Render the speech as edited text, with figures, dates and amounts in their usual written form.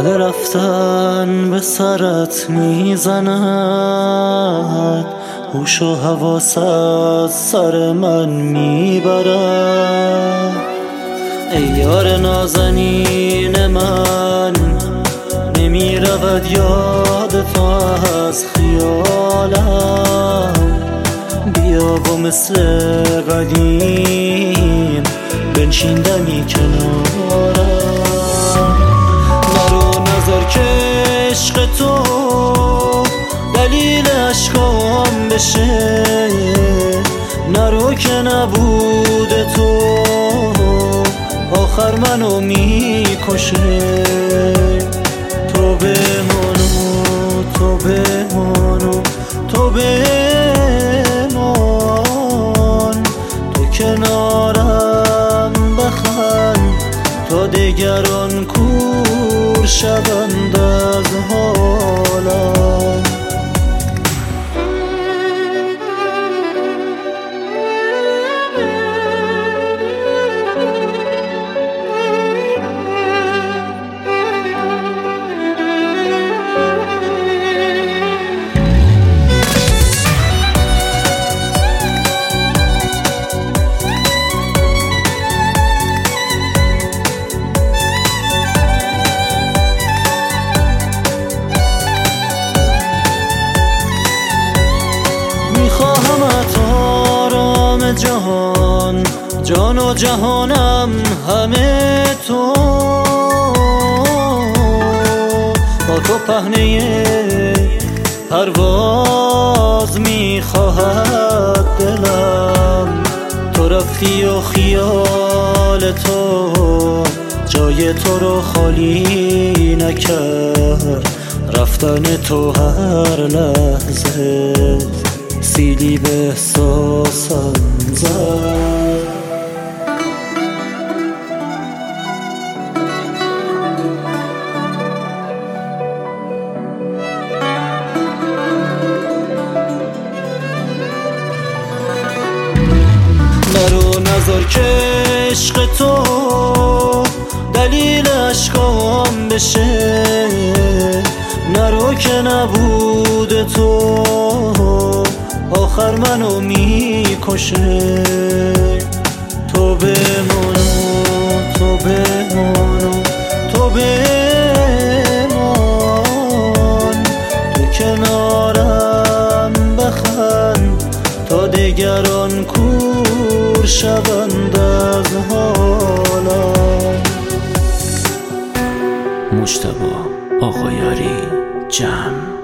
باد رفتن به سرت میزند، هوش و حواس از سر من میبرد. ای یار نازنین من، نمیرود یاد تو از خیالم. بیا و مثل قدیم بنشین دمی کنارم. نرو نظر که عشق تو دلیل عشقام بشه، نرو که نبود تو آخر منو میکشه. تو بمانو، تو بمانو، تو بمان، تو کنارم بخند تا دگران کور شوند از حالم. میخواهمت آرام جهان، جان و جهانم همه تو. با تو پهنه پرواز میخواهد دلم. تو رفتی و خیال تو جای تو رو خالی نکرد. رفتن تو هر لحظه سیلی به احساسم زد. نرو نظر که عشق تو دلیل عشقام بشه، نرو که نبود تو آخر منو میکشه. تو بمانو، تو بمانو، تو بمان، تو کنارم بخند تا دگران کور شوند از حالم. مجتبی آقایاری جمع.